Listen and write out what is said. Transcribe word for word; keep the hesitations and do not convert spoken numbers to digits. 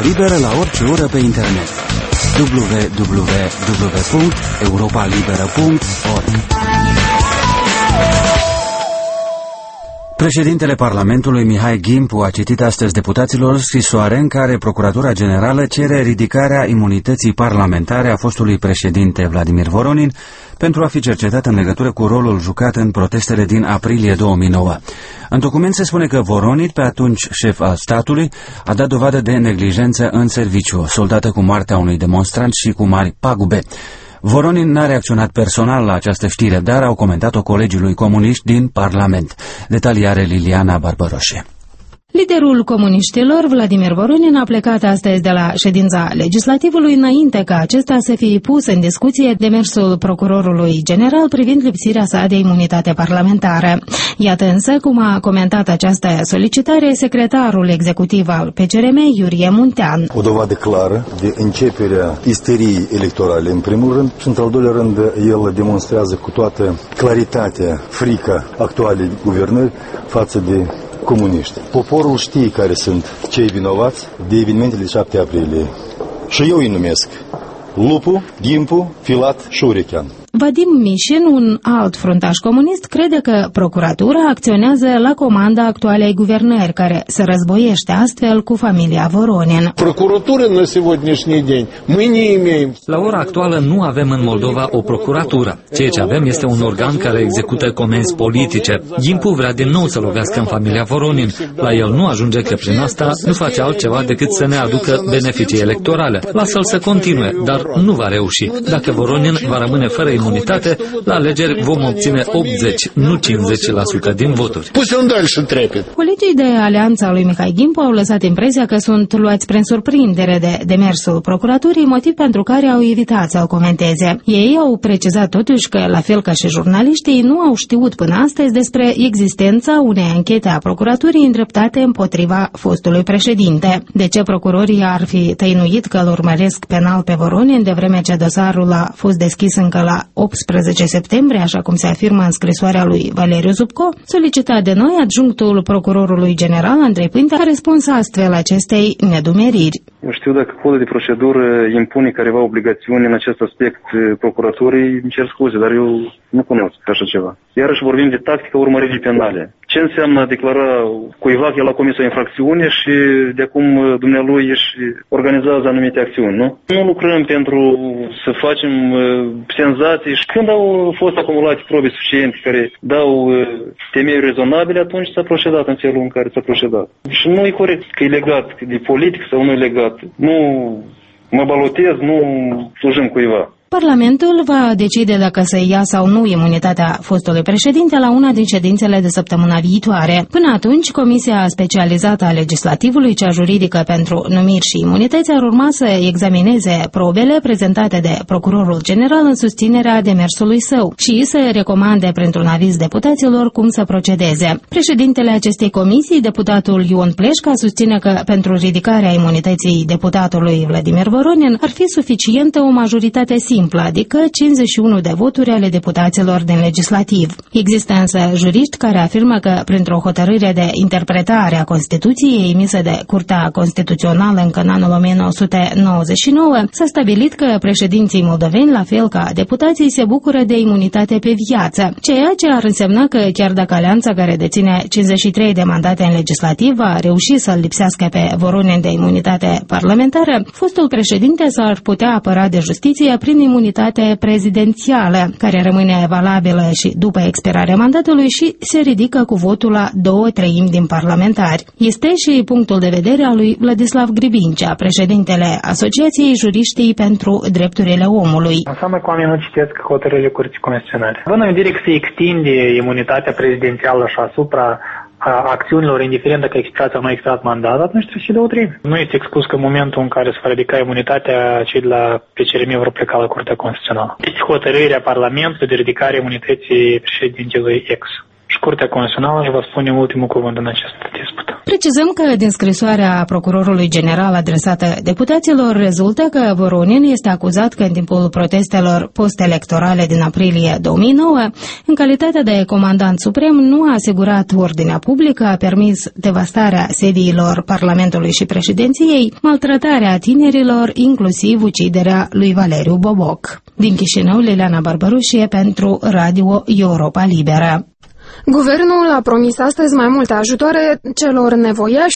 Liberă la orice oră pe internet. w w w punct europa liberă punct org. Președintele Parlamentului, Mihai Gimpu, a citit astăzi deputaților scrisoare în care Procuratura Generală cere ridicarea imunității parlamentare a fostului președinte Vladimir Voronin pentru a fi cercetat în legătură cu rolul jucat în protestele din aprilie două mii nouă. În document se spune că Voronin, pe atunci șef al statului, a dat dovadă de neglijență în serviciu, soldată cu moartea unui demonstrant și cu mari pagube. Voronin n-a reacționat personal la această știre, dar au comentat-o colegii lui comuniști din Parlament. Detalii are Liliana Barbaroșe. Liderul comuniștilor, Vladimir Voronin, a plecat astăzi de la ședința legislativului înainte ca acesta să fie pus în discuție demersul procurorului general privind lipsirea sa de imunitate parlamentară. Iată însă cum a comentat această solicitare secretarul executiv al P C R M, Iurie Muntean. O dovadă clară de începerea isteriei electorale, în primul rând, și în al doilea rând, el demonstrează cu toată claritatea, frica actualei guvernări față de comuniști. Poporul știe care sunt cei vinovați de evenimentele de șapte aprilie. Și eu îi numesc Lupu, Gimpu, Filat și Urechean. Vadim Mișin, un alt fruntaș comunist, crede că procuratura acționează la comanda actualei guvernări, care se războiește astfel cu familia Voronin. Procuratura на сегодняшний день мы не имеем. La ora actuală nu avem în Moldova o procuratură. Ceea ce avem este un organ care execută comenzi politice. Gimpu vrea din nou să lovească în familia Voronin. La el nu ajunge că prin asta nu face altceva decât să ne aducă beneficii electorale. Lasă-l să continue, dar nu va reuși. Dacă Voronin va rămâne fără imunitate, la alegeri vom obține optzeci, nu cincizeci la sută din voturi. Colegii de alianța lui Mihai Gimpu au lăsat impresia că sunt luați prin surprindere de demersul procuraturii, motiv pentru care au evitat să-l comenteze. Ei au precizat totuși că, la fel ca și jurnaliștii, nu au știut până astăzi despre existența unei anchete a procuraturii îndreptate împotriva fostului președinte. De ce procurorii ar fi tăinuit că îl urmăresc penal pe Voronin, de vreme ce dosarul a fost deschis încă la optsprezece septembrie, așa cum se afirmă în scrisoarea lui Valeriu Zubco, solicitat de noi, adjunctul procurorului general Andrei Pinte a răspuns astfel acestei nedumeriri. Nu știu dacă codul de procedură impune careva obligațiuni în acest aspect procuraturii, îmi cer scuze, dar eu nu cunosc așa ceva. Iarăși vorbim de tactica urmăririi penale. Ce înseamnă a declara cuiva că el a comis o infracțiune și de acum dumnealui își organizează anumite acțiuni, nu? Nu lucrăm pentru să facem senzații și când au fost acumulate probe suficiente care dau temei rezonabile, atunci s-a procedat în felul în care s-a procedat. Și nu e corect că e legat de politic sau nu e legat. Nu mă balotez, nu slujim cuiva. Parlamentul va decide dacă să ia sau nu imunitatea fostului președinte la una din ședințele de săptămâna viitoare. Până atunci, Comisia Specializată a Legislativului, cea juridică pentru numiri și imunități, ar urma să examineze probele prezentate de procurorul general în susținerea demersului său și să recomande printr-un aviz deputaților cum să procedeze. Președintele acestei comisii, deputatul Ion Pleșca, susține că pentru ridicarea imunității deputatului Vladimir Voronin ar fi suficientă o majoritate simplă, adică cincizeci și unu de voturi ale deputaților din legislativ. Există însă juriști care afirmă că, printr-o hotărâre de interpretare a Constituției emisă de Curtea Constituțională încă în anul o mie nouă sute nouăzeci și nouă, s-a stabilit că președinții moldoveni, la fel ca deputații, se bucură de imunitate pe viață, ceea ce ar însemna că, chiar dacă alianța care deține cincizeci și trei de mandate în legislativ va reuși să-l lipsească pe Voronin de imunitate parlamentară, fostul președinte s-ar putea apăra de justiție prin imunitate prezidențială, care rămâne valabilă și după expirarea mandatului și se ridică cu votul la două treimi din parlamentari. Este și punctul de vedere al lui Vladislav Gribincea, președintele Asociației Juriștii pentru Drepturile Omului. Înseamnă că oamenii nu citesc hotărârile Curții Constituționale. Având în vedere că se extinde imunitatea prezidențială și asupra acțiunilor, indiferent dacă expirat sau nu expirat mandat, atunci trebuie să două treimi. Nu este exclus că în momentul în care se va ridica imunitatea, cei de la P C R M vor pleca la Curtea Constituțională. Este hotărârea Parlamentului de ridicare imunității președintelui ex. și Curtea Constituțională își va spune ultimul cuvânt în acest dispută. Precizăm că din scrisoarea procurorului general adresată deputaților rezultă că Voronin este acuzat că în timpul protestelor post-electorale din aprilie două mii nouă, în calitate de comandant suprem, nu a asigurat ordinea publică, a permis devastarea sediilor Parlamentului și președinției, maltratarea tinerilor, inclusiv uciderea lui Valeriu Boboc. Din Chișinău, Liliana Barbarușie pentru Radio Europa Liberă. Guvernul a promis astăzi mai multe ajutoare celor nevoiași